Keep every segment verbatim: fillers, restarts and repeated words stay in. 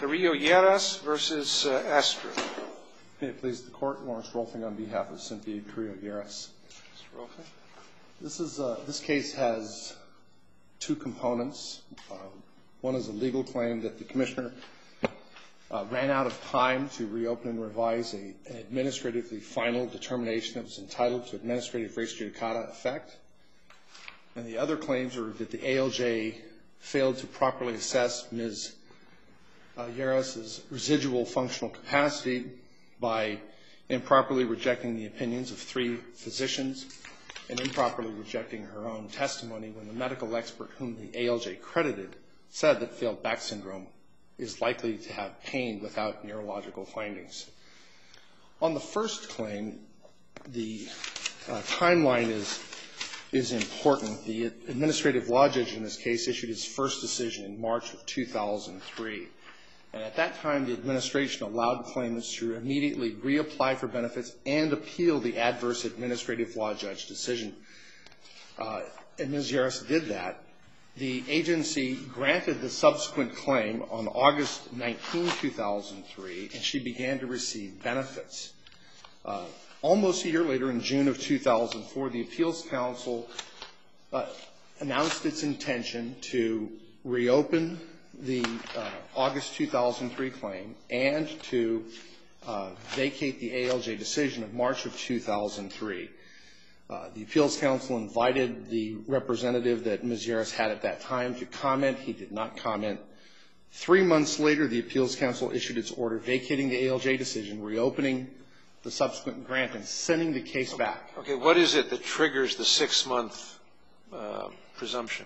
Carrillo-Lleras versus uh, Astra. May it please the Court, Lawrence Rolfing on behalf of Cynthia Carrillo-Lleras. Mister Rolfing. This is uh, this case has two components. Uh, one is a legal claim that the Commissioner uh, ran out of time to reopen and revise a, an administratively final determination that was entitled to administrative res judicata effect. And the other claims are that the A L J failed to properly assess Miz Uh, Lleras' residual functional capacity by improperly rejecting the opinions of three physicians and improperly rejecting her own testimony when the medical expert whom the A L J credited said that failed back syndrome is likely to have pain without neurological findings. On the first claim, the uh, timeline is is important. The administrative law judge in this case issued his first decision in March of two thousand three. And at that time, the administration allowed claimants to immediately reapply for benefits and appeal the adverse administrative law judge decision. Uh, and Miz Lleras did that. The agency granted the subsequent claim on August nineteenth, two thousand three, and she began to receive benefits. Uh, almost a year later, in June of two thousand four, the Appeals Council uh, announced its intention to reopen the uh, August two thousand three claim and to uh, vacate the A L J decision of March of two thousand three. Uh, the Appeals Council invited the representative that Miz Lleras had at that time to comment. He did not comment. Three months later, the Appeals Council issued its order vacating the A L J decision, reopening the subsequent grant, and sending the case back. Okay, what is it that triggers the six-month uh, presumption?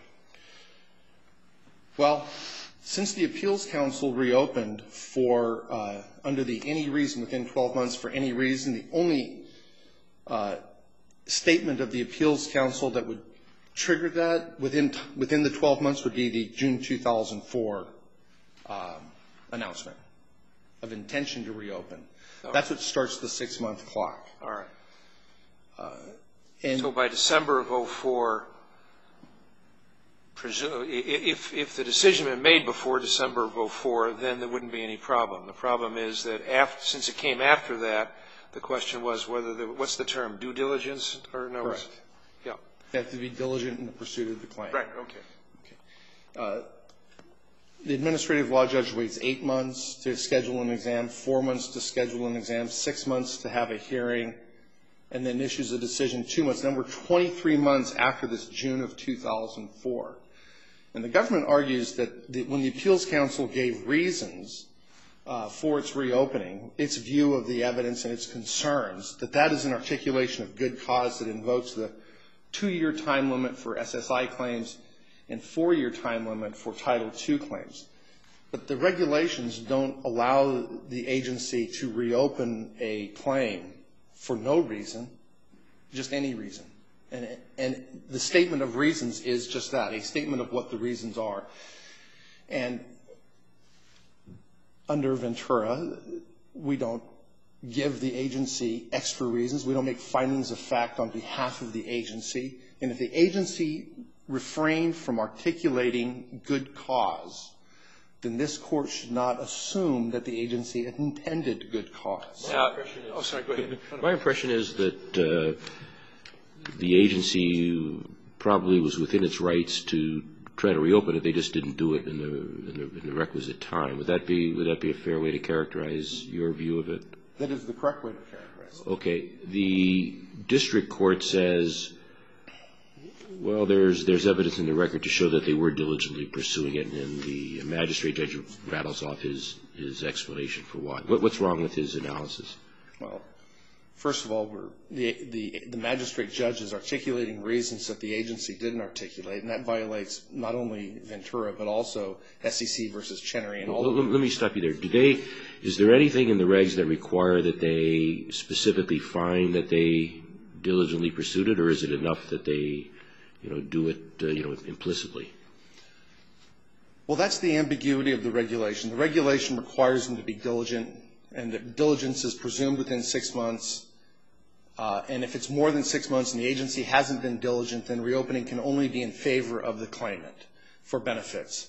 Well, since the Appeals Council reopened for, uh, under the any reason within twelve months for any reason, the only uh, statement of the Appeals Council that would trigger that within within the twelve months would be the June two thousand four um, announcement of intention to reopen. Oh. That's what starts the six-month clock. All right. Uh, and so by December of oh four, If, if the decision had been made before December of oh four, then there wouldn't be any problem. The problem is that after, since it came after that, the question was whether, the, what's the term, due diligence? Or no? Correct. Yeah. They have to be diligent in the pursuit of the claim. Right, okay. okay. Uh, the administrative law judge waits eight months to schedule an exam, four months to schedule an exam, six months to have a hearing, and then issues a decision two months. Then we're twenty-three months after this June of two thousand four. And the government argues that the, when the Appeals Council gave reasons uh, for its reopening, its view of the evidence and its concerns, that that is an articulation of good cause that invokes the two-year time limit for S S I claims and four-year time limit for Title two claims. But the regulations don't allow the agency to reopen a claim for no reason, just any reason. And, and the statement of reasons is just that, a statement of what the reasons are. And under Ventura, we don't give the agency extra reasons. We don't make findings of fact on behalf of the agency. And if the agency refrained from articulating good cause, then this Court should not assume that the agency had intended good cause. Uh, oh, sorry, go ahead. My impression is that uh, the agency probably was within its rights to try to reopen it. They just didn't do it in the, in the, in the requisite time. Would that be would that be a fair way to characterize your view of it? That is the correct way to characterize it. Okay. The district court says, well, there's there's evidence in the record to show that they were diligently pursuing it, and the magistrate judge rattles off his his explanation for why. What, what's wrong with his analysis? Well, first of all, we're, the, the, the magistrate judge is articulating reasons that the agency didn't articulate, and that violates not only Ventura but also S E C versus Chenery and all well, of them. Let me stop you there. Do they, is there anything in the regs that require that they specifically find that they diligently pursued it, or is it enough that they, you know, do it, uh, you know, implicitly? Well, that's the ambiguity of the regulation. The regulation requires them to be diligent, and that diligence is presumed within six months. Uh, and if it's more than six months and the agency hasn't been diligent, then reopening can only be in favor of the claimant for benefits.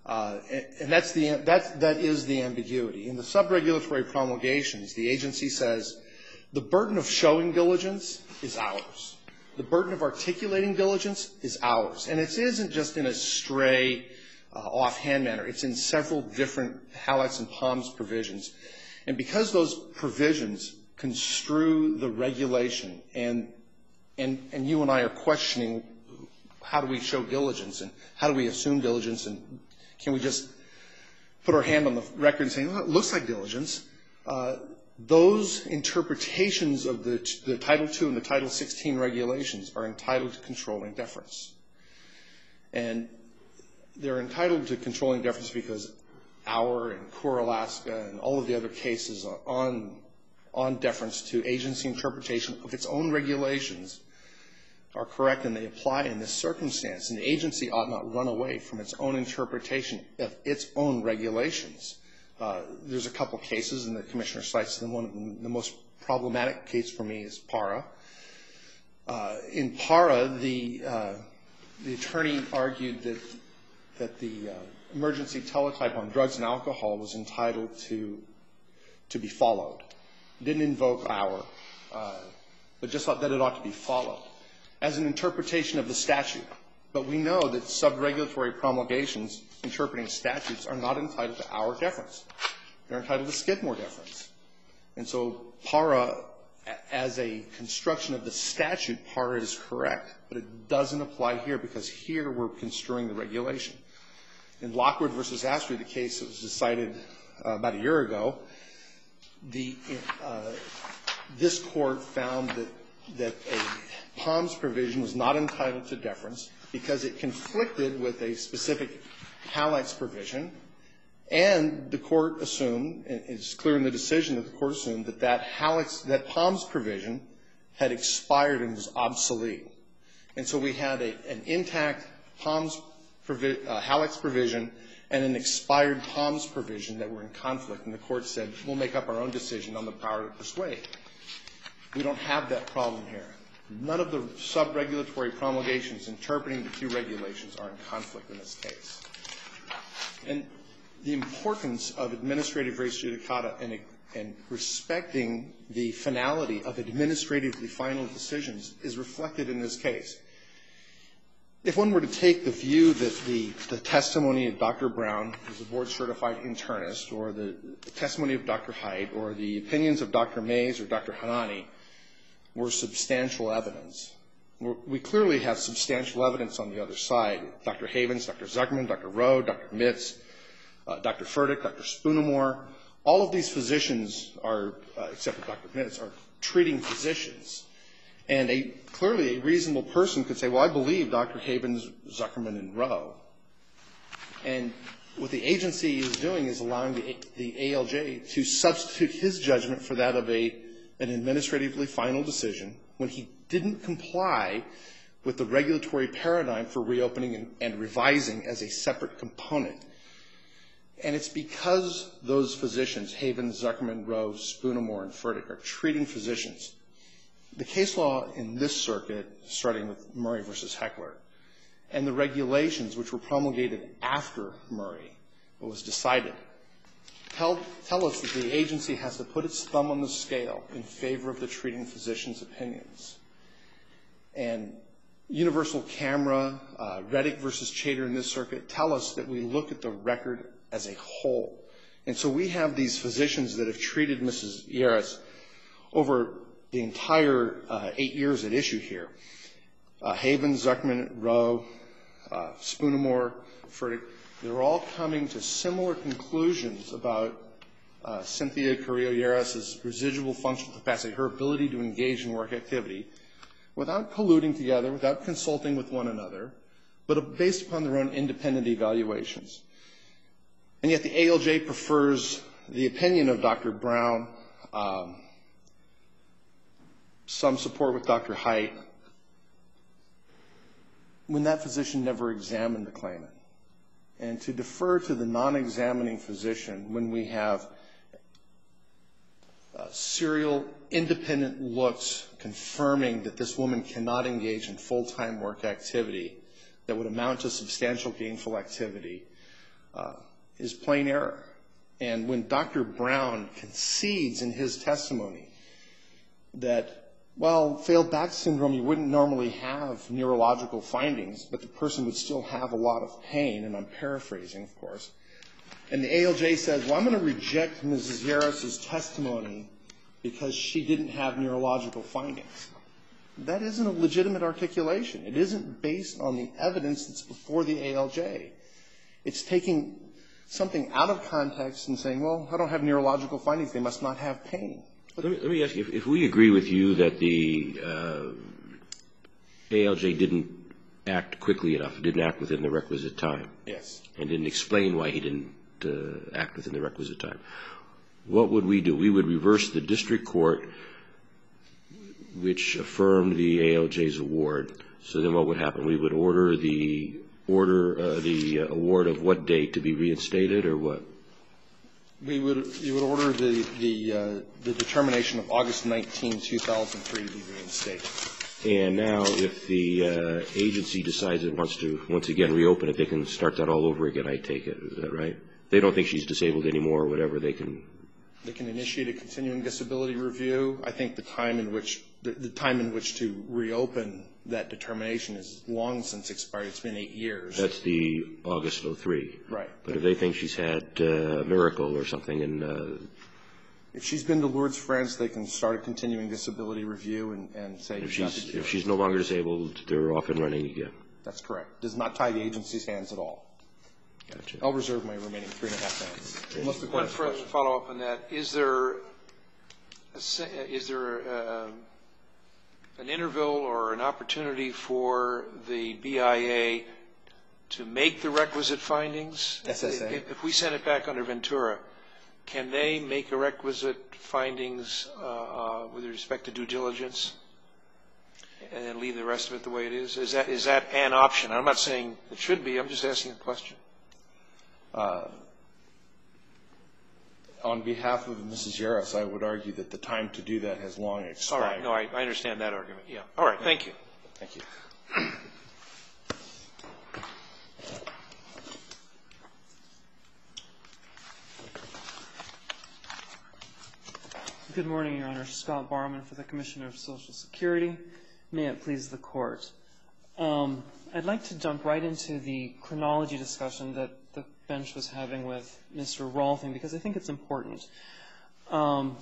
Uh, and, and that's the, that's, that is the ambiguity. In the sub-regulatory promulgations, the agency says the burden of showing diligence is ours. The burden of articulating diligence is ours. And it isn't just in a stray, uh, offhand manner. It's in several different halics and POMS provisions. And because those provisions construe the regulation, and, and, and you and I are questioning how do we show diligence and how do we assume diligence, and can we just put our hand on the record and say, well, it looks like diligence, uh, those interpretations of the, the Title two and the Title sixteen regulations are entitled to controlling deference. And they're entitled to controlling deference because our and Core Alaska and all of the other cases on, on deference to agency interpretation of its own regulations are correct, and they apply in this circumstance. And the agency ought not run away from its own interpretation of its own regulations. Uh, there's a couple cases, and the Commissioner cites them. One of them, the most problematic case for me is PARA. Uh, in PARA, the, uh, the attorney argued that, that the uh, emergency teletype on drugs and alcohol was entitled to, to be followed. Didn't invoke our, uh, but just thought that it ought to be followed as an interpretation of the statute. But we know that sub-regulatory promulgations interpreting statutes are not entitled to our deference. They're entitled to Skidmore deference. And so PARA, as a construction of the statute, PARA is correct, but it doesn't apply here because here we're construing the regulation. In Lockwood versus Astry, the case that was decided uh, about a year ago, the, uh, this court found that, that a POMS provision was not entitled to deference because it conflicted with a specific halics provision, and the court assumed, and it's clear in the decision that the court assumed, that that halics, that POMS provision had expired and was obsolete. And so we had a, an intact POMS provi uh, halics provision and an expired POMS provision that were in conflict, and the court said, we'll make up our own decision on the power to persuade. We don't have that problem here. None of the sub-regulatory promulgations interpreting the two regulations are in conflict in this case. And the importance of administrative res judicata and, and respecting the finality of administratively final decisions is reflected in this case. If one were to take the view that the, the testimony of Doctor Brown, who's a board-certified internist, or the, the testimony of Doctor Haidt, or the opinions of Doctor Mays or Doctor Hanani were substantial evidence, we're, we clearly have substantial evidence on the other side. Doctor Havens, Doctor Zuckerman, Doctor Rowe, Doctor Mitz, uh, Doctor Furtick, Doctor Spoonamore, all of these physicians are, uh, except for Doctor Mitz, are treating physicians. And a, clearly a reasonable person could say, well, I believe Doctor Havens, Zuckerman, and Rowe. And what the agency is doing is allowing the, the A L J to substitute his judgment for that of a, an administratively final decision when he didn't comply with the regulatory paradigm for reopening and, and revising as a separate component. And it's because those physicians, Havens, Zuckerman, Rowe, Spoonamore, and Furtick, are treating physicians. The case law in this circuit, starting with Murray versus Heckler, and the regulations which were promulgated after Murray was decided, tell, tell us that the agency has to put its thumb on the scale in favor of the treating physician's opinions. And Universal Camera, uh, Reddick versus Chater in this circuit tell us that we look at the record as a whole. And so we have these physicians that have treated Missus Yaris over the entire uh, eight years at issue here. Uh, Havens, Zuckerman, Rowe, uh, Spoonamore, Furtick, they're all coming to similar conclusions about uh, Cynthia Carrillo-Yaris's residual functional capacity, her ability to engage in work activity, without colluding together, without consulting with one another, but based upon their own independent evaluations. And yet the A L J prefers the opinion of Doctor Brown, um, some support with Doctor Haidt, when that physician never examined the claimant. And to defer to the non-examining physician when we have uh, serial independent looks confirming that this woman cannot engage in full-time work activity that would amount to substantial gainful activity, uh, is plain error. And when Doctor Brown concedes in his testimony that, well, failed back syndrome, you wouldn't normally have neurological findings, but the person would still have a lot of pain, and I'm paraphrasing, of course. And the A L J says, well, I'm going to reject Missus Yaros' testimony because she didn't have neurological findings. That isn't a legitimate articulation. It isn't based on the evidence that's before the A L J. It's taking something out of context and saying, well, I don't have neurological findings. They must not have pain. Let me, let me ask you, if, if we agree with you that the uh, A L J didn't act quickly enough, didn't act within the requisite time, yes, and didn't explain why he didn't uh, act within the requisite time, what would we do? We would reverse the district court, which affirmed the A L J's award. So then what would happen? We would order the order uh, the uh, award of what date to be reinstated, or what? We would you would order the the uh, the determination of August nineteenth, two thousand three to be reinstated. And now, if the uh, agency decides it wants to once again reopen it, they can start that all over again. I take it. Is that right? They don't think she's disabled anymore, or whatever. They can. They can initiate a continuing disability review. I think the time in which the, the time in which to reopen that determination is long since expired. It's been eight years. That's the August oh three. Right. But if they think she's had uh, a miracle or something, and uh, if she's been to Lourdes, France, they can start a continuing disability review and, and say if you've got she's the cure. if she's no longer disabled, they're off and running again. That's correct. Does not tie the agency's hands at all. Gotcha. I'll reserve my remaining three and a half minutes. Unless the court One has further questions. follow-up on that. Is there, a, se- is there uh, an interval or an opportunity for the B I A to make the requisite findings? S S A. If, if we send it back under Ventura, can they make a requisite findings uh, uh, with respect to due diligence and then leave the rest of it the way it is? Is that, is that an option? I'm not saying it should be. I'm just asking a question. Uh, on behalf of Missus Yaros, I would argue that the time to do that has long All expired. right. No, I, I understand that argument. Yeah. All right. Thank you. Thank you. Good morning, Your Honor. Scott Barman for the Commissioner of Social Security. May it please the Court. Um, I'd like to jump right into the chronology discussion that the bench was having with Mister Rolfing, because I think it's important. Um,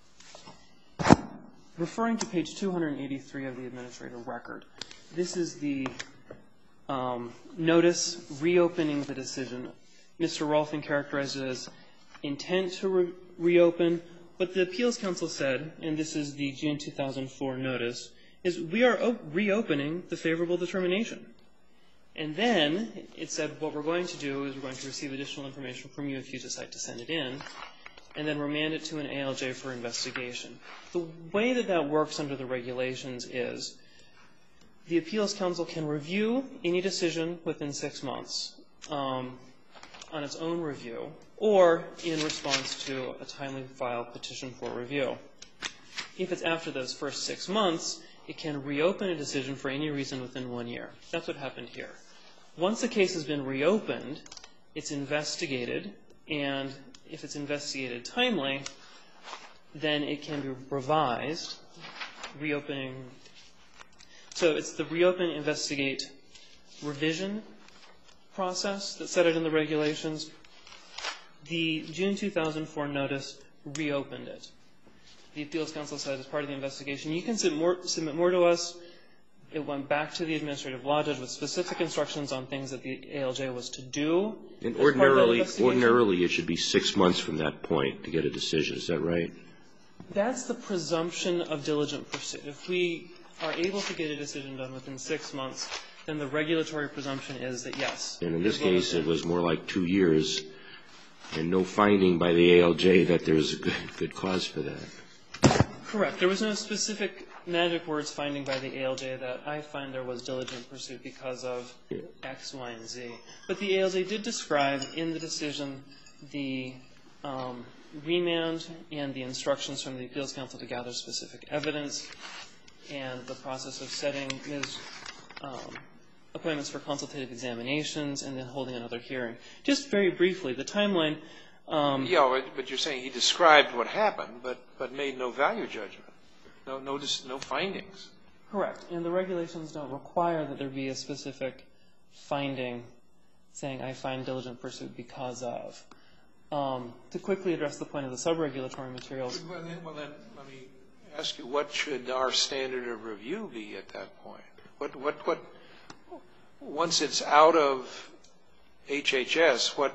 referring to page two hundred eighty-three of the administrative record, this is the um, notice reopening the decision. Mister Rolfing characterized it as intent to re- reopen, but the Appeals Council said, and this is the June two thousand four notice, is we are o- reopening the favorable determination. And then it said what we're going to do is we're going to receive additional information from you if you decide to send it in, and then remand it to an A L J for investigation. The way that that works under the regulations is the Appeals Council can review any decision within six months um, on its own review or in response to a timely filed petition for review. If it's after those first six months, it can reopen a decision for any reason within one year. That's what happened here. Once a case has been reopened, it's investigated, and if it's investigated timely, then it can be revised, reopening. So it's the reopen, investigate, revision process that's set out in the regulations. The June two thousand four notice reopened it. The Appeals Council said as part of the investigation, you can submit more, submit more to us. It went back to the administrative law judge with specific instructions on things that the A L J was to do. And ordinarily, ordinarily, it should be six months from that point to get a decision. Is that right? That's the presumption of diligent pursuit. If we are able to get a decision done within six months, then the regulatory presumption is that, yes. And in this case, it was more like two years, and no finding by the A L J that there's a good, good cause for that. Correct. There was no specific magic words finding by the A L J that I find there was diligent pursuit because of yeah. X, Y, and Z. But the A L J did describe in the decision the um, remand and the instructions from the Appeals Council to gather specific evidence and the process of setting Miz Um, appointments for consultative examinations, and then holding another hearing. Just very briefly, the timeline. Um, yeah, but, but you're saying he described what happened, but, but made no value judgment, no, no, no findings. Correct. And the regulations don't require that there be a specific finding saying, I find diligent pursuit because of. Um, to quickly address the point of the sub-regulatory materials. Well then, well, then, let me ask you, what should our standard of review be at that point? What, what, what, once it's out of H H S, what,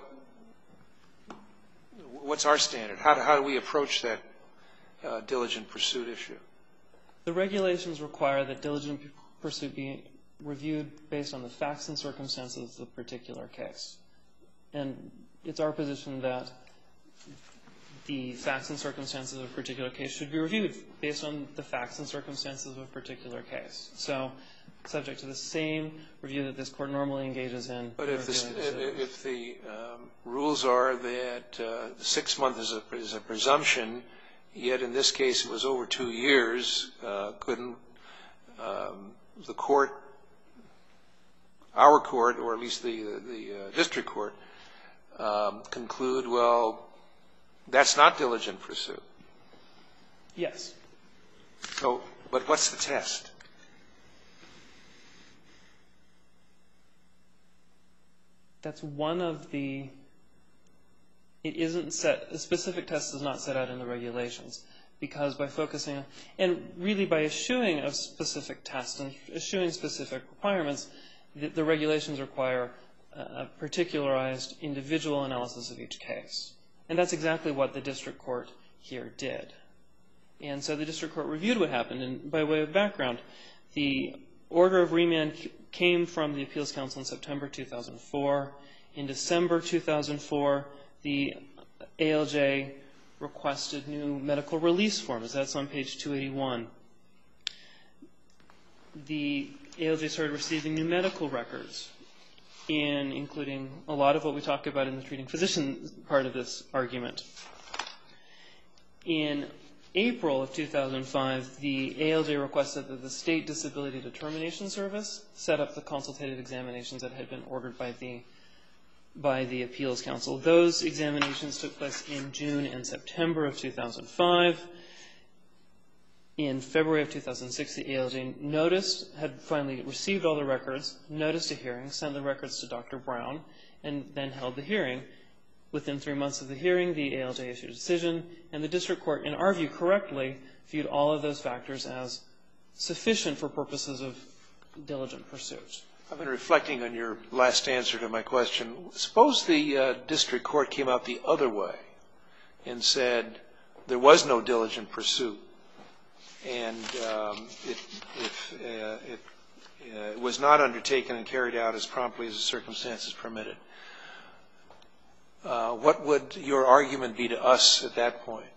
what's our standard? How do, how do we approach that uh, diligent pursuit issue? The regulations require that diligent pursuit be reviewed based on the facts and circumstances of the particular case. And it's our position that the facts and circumstances of a particular case should be reviewed based on the facts and circumstances of a particular case. So, subject to the same review that this Court normally engages in. But if, this, if the um, rules are that uh, six months is a, is a presumption, yet in this case it was over two years, uh, couldn't um, the court, our court, or at least the, the uh, district court, um, conclude, well, that's not diligent pursuit? Yes. So, but what's the test? That's one of the, it isn't set, a specific test is not set out in the regulations, because by focusing, and really by eschewing of specific tests and eschewing specific requirements, the, the regulations require a particularized individual analysis of each case. And that's exactly what the district court here did. And so the district court reviewed what happened, and by way of background, the order of remand came from the Appeals Council in September two thousand four. In December two thousand four, the A L J requested new medical release forms. That's on page two eighty-one. The A L J started receiving new medical records, in including a lot of what we talked about in the treating physician part of this argument. In April of two thousand five, the A L J requested that the State Disability Determination Service set up the consultative examinations that had been ordered by the by the Appeals Council. Those examinations took place in June and September of two thousand five. In February of two thousand six, the A L J noticed, had finally received all the records, noticed a hearing, sent the records to Doctor Brown, and then held the hearing. Within three months of the hearing, the A L J issued a decision, and the district court, in our view, correctly viewed all of those factors as sufficient for purposes of diligent pursuit. I've been reflecting on your last answer to my question. Suppose the uh, district court came out the other way and said there was no diligent pursuit, and um, it, if, uh, it uh, was not undertaken and carried out as promptly as the circumstances permitted. Uh, what would your argument be to us at that point?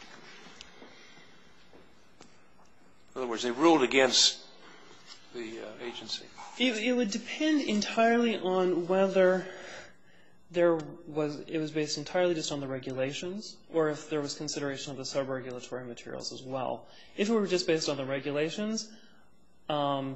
In other words, they ruled against the uh, agency. It, it would depend entirely on whether there was, it was based entirely just on the regulations, or if there was consideration of the sub-regulatory materials as well. If it were just based on the regulations, um,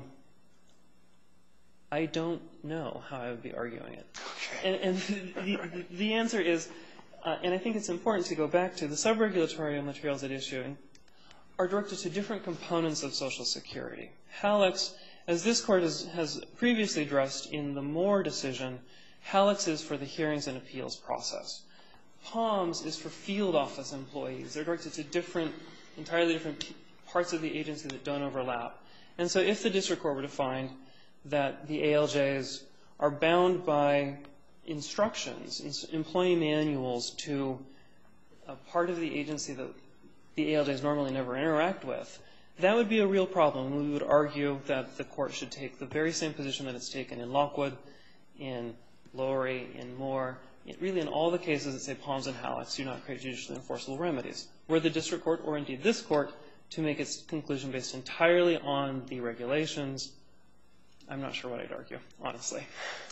I don't know how I would be arguing it. Okay. And, and the, the, the answer is, uh, and I think it's important to go back to, the sub-regulatory materials at issue are directed to different components of Social Security. HALEX, as this Court has, has previously addressed in the Moore decision, HALEX is for the hearings and appeals process. POMS is for field office employees. They're directed to different, entirely different parts of the agency that don't overlap. And so if the district court were to find that the A L Js are bound by instructions, employee manuals to a part of the agency that the A L Js normally never interact with, that would be a real problem. We would argue that the court should take the very same position that it's taken in Lockwood, in Lowry, in Moore, really in all the cases that say POMS and HALEX do not create judicially enforceable remedies. Were the district court, or indeed this court, to make its conclusion based entirely on the regulations, I'm not sure what I'd argue, honestly.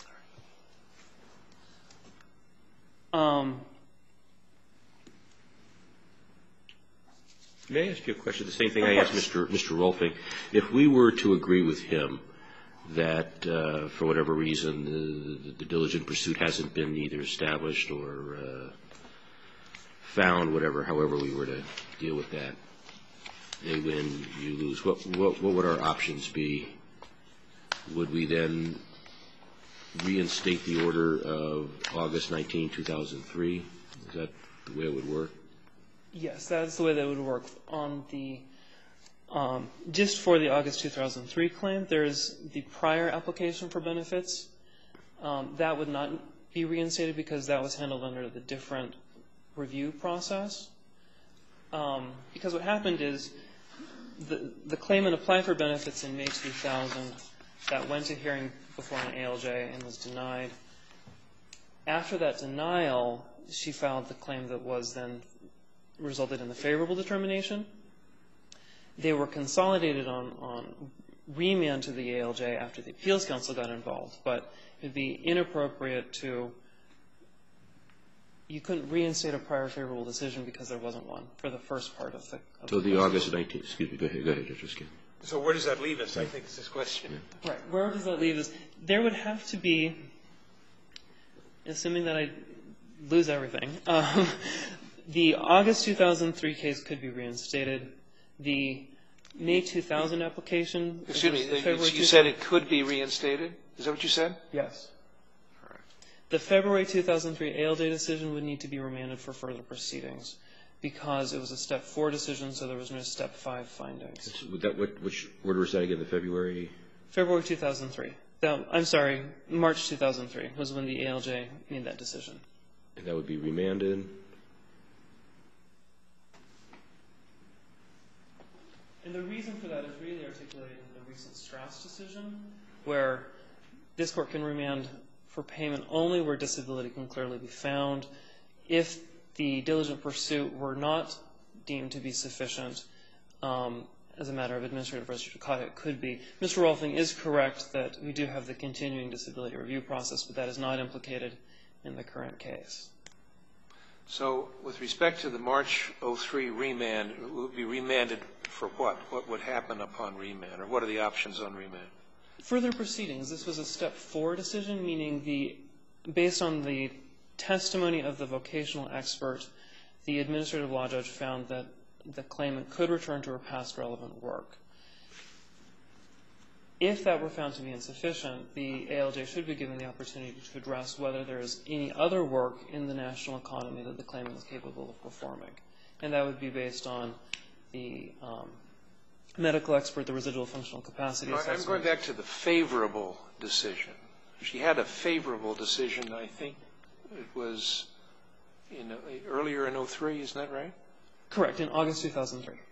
Um, May I ask you a question? The same thing I asked Mister Mister Rolfing. If we were to agree with him that uh, for whatever reason the, the diligent pursuit hasn't been either established or uh, found, whatever, however we were to deal with that. They win, you lose. What, what, what would our options be? Would we then reinstate the order of August nineteenth, two thousand three? Is that the way it would work? Yes, that's the way that it would work. On the um, just for the August two thousand three claim, there's the prior application for benefits. Um, that would not be reinstated because that was handled under the different review process. Um, because what happened is the the claimant applied for benefits in May two thousand. That went to hearing before an A L J and was denied. After that denial, she filed the claim that was then resulted in the favorable determination. They were consolidated on, on remand to the A L J after the Appeals Council got involved, but it would be inappropriate to, you couldn't reinstate a prior favorable decision because there wasn't one for the first part of the. Of so the, the August nineteenth, excuse me, go ahead, go ahead, Judge Riskin. So where does that leave us, I think, is this question. Right. Where does that leave us? There would have to be, assuming that I lose everything, um, the August two thousand three case could be reinstated. The May two thousand application. Excuse me, you, you said it could be reinstated? Is that what you said? Yes. All right. The February two thousand three A L J decision would need to be remanded for further proceedings, because it was a step four decision, so there was no step five findings. Would that, what, which order was that again, the February? February two thousand three. That, I'm sorry, March two thousand three was when the A L J made that decision. And that would be remanded? And the reason for that is really articulated in the recent Strauss decision, where this court can remand for payment only where disability can clearly be found. If the diligent pursuit were not deemed to be sufficient um, as a matter of administrative res judicata, it could be. Mister Rolfing is correct that we do have the continuing disability review process, but that is not implicated in the current case. So with respect to the March oh three remand, it would be remanded for what? What would happen upon remand, or what are the options on remand? Further proceedings. This was a step four decision, meaning the based on the testimony of the vocational expert, the administrative law judge found that the claimant could return to her past relevant work. If that were found to be insufficient, the A L J should be given the opportunity to address whether there is any other work in the national economy that the claimant is capable of performing. And that would be based on the um, medical expert, the residual functional capacity assessment. I'm going back to the favorable decision. She had a favorable decision, I think it was in, uh, earlier in oh three, isn't that right? Correct, in August two thousand three.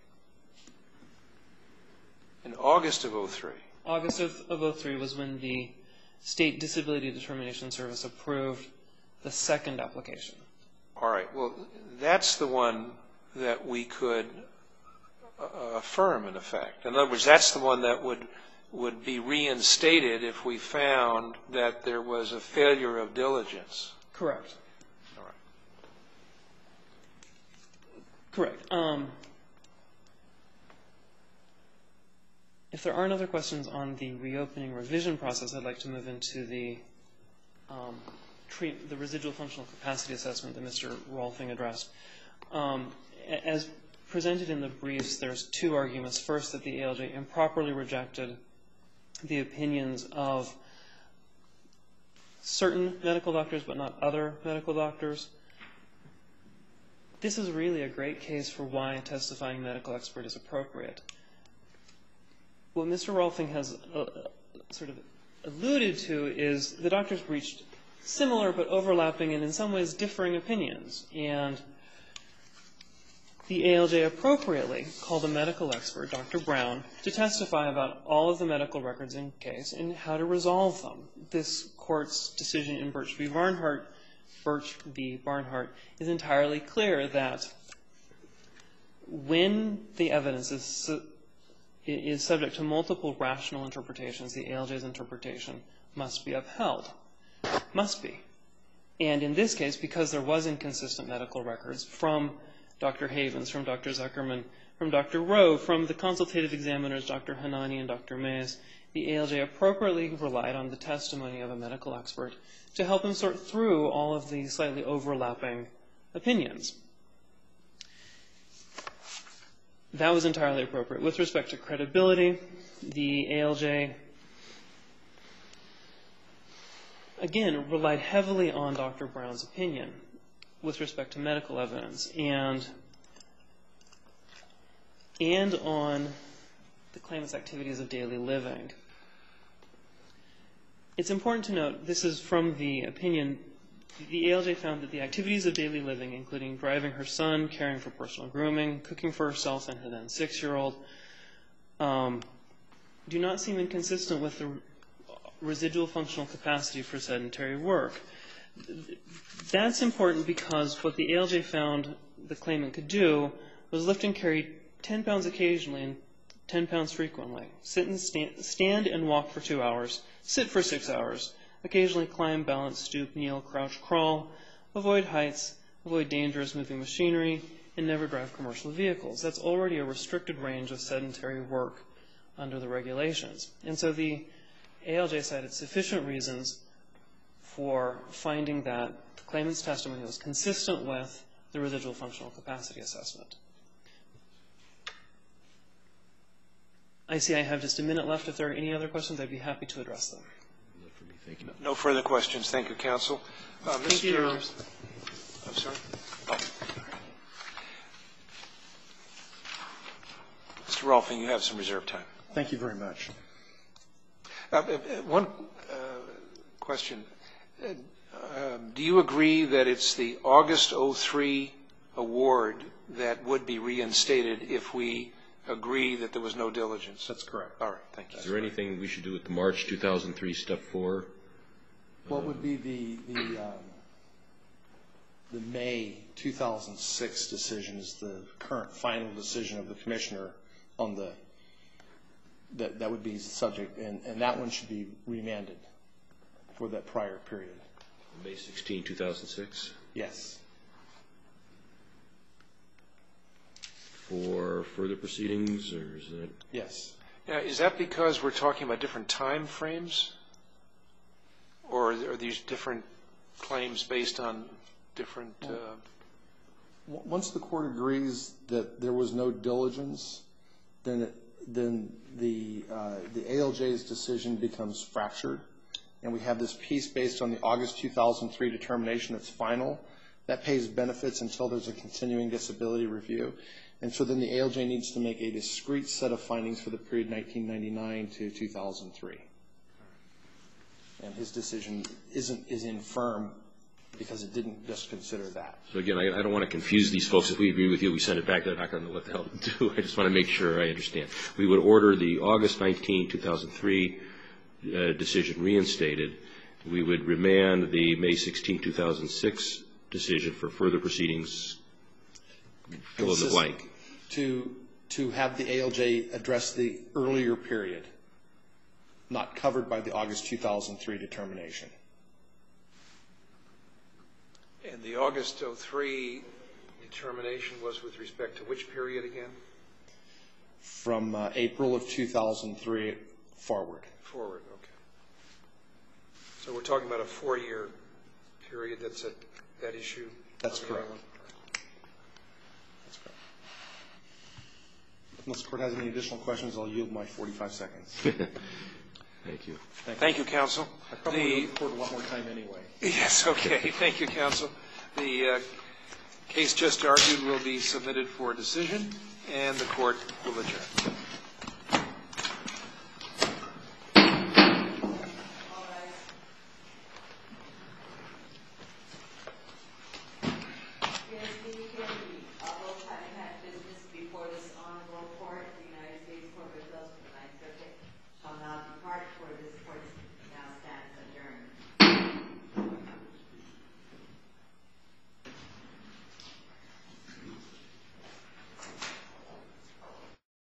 In August of oh three. August of, of oh three was when the State Disability Determination Service approved the second application. All right. Well, that's the one that we could uh, affirm, in effect. In other words, that's the one that would would be reinstated if we found that there was a failure of diligence. Correct. All right. Correct. Um, if there aren't other questions on the reopening revision process, I'd like to move into the um, treat, the residual functional capacity assessment that Mister Rolfing addressed. Um, as presented in the briefs, there's two arguments. First, that the A L J improperly rejected the opinions of certain medical doctors, but not other medical doctors. This is really a great case for why a testifying medical expert is appropriate. What Mister Rolfing has uh, sort of alluded to is the doctors reached similar but overlapping and in some ways differing opinions. And the A L J appropriately called a medical expert, Doctor Brown, to testify about all of the medical records in case and how to resolve them. This court's decision in Birch v. Barnhart, Birch v. Barnhart is entirely clear that when the evidence is su is subject to multiple rational interpretations, the A L J's interpretation must be upheld. Must be. And in this case, because there was inconsistent medical records from Doctor Havens, from Doctor Zuckerman, from Doctor Rowe, from the consultative examiners, Doctor Hanani and Doctor Mays, the A L J appropriately relied on the testimony of a medical expert to help him sort through all of the slightly overlapping opinions. That was entirely appropriate. With respect to credibility, the A L J, again, relied heavily on Doctor Brown's opinion with respect to medical evidence and, and on the claimant's activities of daily living. It's important to note, this is from the opinion, the A L J found that the activities of daily living, including driving her son, caring for personal grooming, cooking for herself and her then six-year-old, um, do not seem inconsistent with the residual functional capacity for sedentary work. That's important because what the A L J found the claimant could do was lift and carry ten pounds occasionally and ten pounds frequently, sit and stand, stand and walk for two hours, sit for six hours, occasionally climb, balance, stoop, kneel, crouch, crawl, avoid heights, avoid dangerous moving machinery, and never drive commercial vehicles. That's already a restricted range of sedentary work under the regulations. And so the A L J cited sufficient reasons for finding that the claimant's testimony was consistent with the residual functional capacity assessment. I see I have just a minute left. If there are any other questions, I'd be happy to address them. Not for me. Thank you. No further questions. Thank you, counsel. Uh, Thank Mister you, Your Honors. I'm sorry? Oh. Mister Rolfing, you have some reserved time. Thank you very much. Uh, uh, one uh, question. Uh, um, do you agree that it's the August oh three award that would be reinstated if we agree that there was no diligence? That's correct. All right, thank you. Is there anything we should do with the March two thousand three step four? What would be the the um, the May two thousand six decision is the current final decision of the commissioner on the that that would be subject, and, and that one should be remanded for that prior period. May sixteenth, two thousand six? Yes. For further proceedings, or is that? Yes. Now, is that because we're talking about different time frames? Or are these different claims based on different... Uh... Once the court agrees that there was no diligence, then it, then the uh, the A L J's decision becomes fractured, and we have this piece based on the August two thousand three determination that's final. That pays benefits until there's a continuing disability review. And so then the A L J needs to make a discrete set of findings for the period nineteen ninety-nine to two thousand three. And his decision isn't is infirm because it didn't just consider that. So again, I, I don't want to confuse these folks. If we agree with you, we send it back. They're not going to know what the hell to do. I just want to make sure I understand. We would order the August nineteenth, two thousand three uh, decision reinstated. We would remand the May sixteenth, two thousand six decision for further proceedings. Fill in the blank. To, to have the A L J address the earlier period, not covered by the August two thousand three determination. And the August oh three determination was with respect to which period again? From uh, April of two thousand three forward. Forward, okay. So we're talking about a four-year period that's at that issue? That's correct. That's correct. Unless the court has any additional questions, I'll yield my forty-five seconds. Thank you. Thank, Thank you, counsel. I probably the, owe the court a lot more time anyway. Yes, okay. Thank you, counsel. The uh, case just argued will be submitted for decision, and the court will adjourn.